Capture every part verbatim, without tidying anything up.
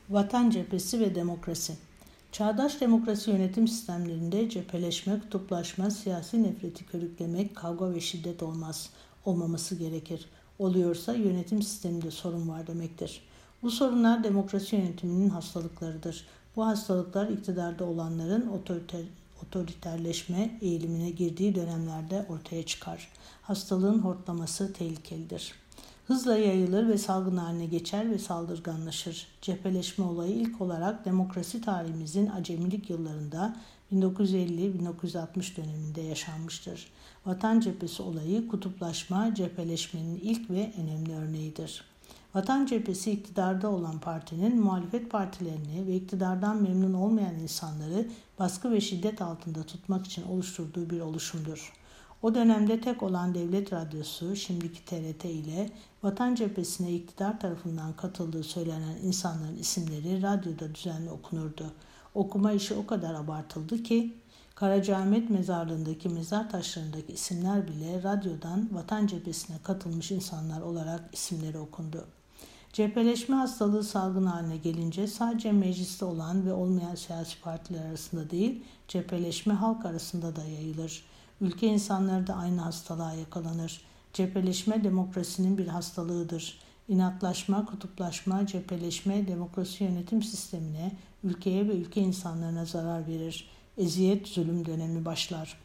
Vatan cephesi ve demokrasi. Çağdaş demokrasi yönetim sistemlerinde cepheleşme, kutuplaşma, siyasi nefreti körüklemek, kavga ve şiddet olmaz, olmaması gerekir. Oluyorsa yönetim sisteminde sorun var demektir. Bu sorunlar demokrasi yönetiminin hastalıklarıdır. Bu hastalıklar iktidarda olanların otoriter, otoriterleşme eğilimine girdiği dönemlerde ortaya çıkar. Hastalığın hortlaması tehlikelidir. Hızla yayılır ve salgın haline geçer ve saldırganlaşır. Cepheleşme olayı ilk olarak demokrasi tarihimizin acemilik yıllarında bin dokuz yüz elli bin dokuz yüz altmış döneminde yaşanmıştır. Vatan cephesi olayı kutuplaşma, cepheleşmenin ilk ve önemli örneğidir. Vatan cephesi iktidarda olan partinin muhalefet partilerini ve iktidardan memnun olmayan insanları baskı ve şiddet altında tutmak için oluşturduğu bir oluşumdur. O dönemde tek olan devlet radyosu, şimdiki T R T ile Vatan cephesine iktidar tarafından katıldığı söylenen insanların isimleri radyoda düzenli okunurdu. Okuma işi o kadar abartıldı ki Karacaahmet mezarlığındaki mezar taşlarındaki isimler bile radyodan Vatan cephesine katılmış insanlar olarak isimleri okundu. Cepheleşme hastalığı salgın haline gelince sadece mecliste olan ve olmayan siyasi partiler arasında değil, cepheleşme halk arasında da yayılır. Ülke insanları da aynı hastalığa yakalanır. Cepheleşme demokrasinin bir hastalığıdır. İnatlaşma, kutuplaşma, cepheleşme demokrasi yönetim sistemine, ülkeye ve ülke insanlarına zarar verir. Eziyet, zulüm dönemi başlar.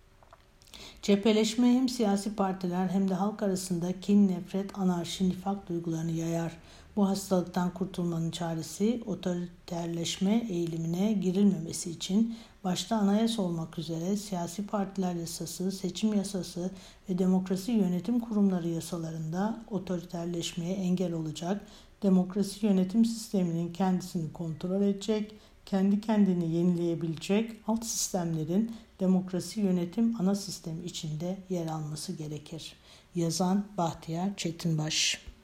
Cepheleşme hem siyasi partiler hem de halk arasında kin, nefret, anarşi, nifak duygularını yayar. Bu hastalıktan kurtulmanın çaresi otoriterleşme eğilimine girilmemesi için başta anayasa olmak üzere siyasi partiler yasası, seçim yasası ve demokrasi yönetim kurumları yasalarında otoriterleşmeye engel olacak, demokrasi yönetim sisteminin kendisini kontrol edecek, kendi kendini yenileyebilecek alt sistemlerin demokrasi yönetim ana sistemi içinde yer alması gerekir. Yazan Bahtiyar Çetinbaş.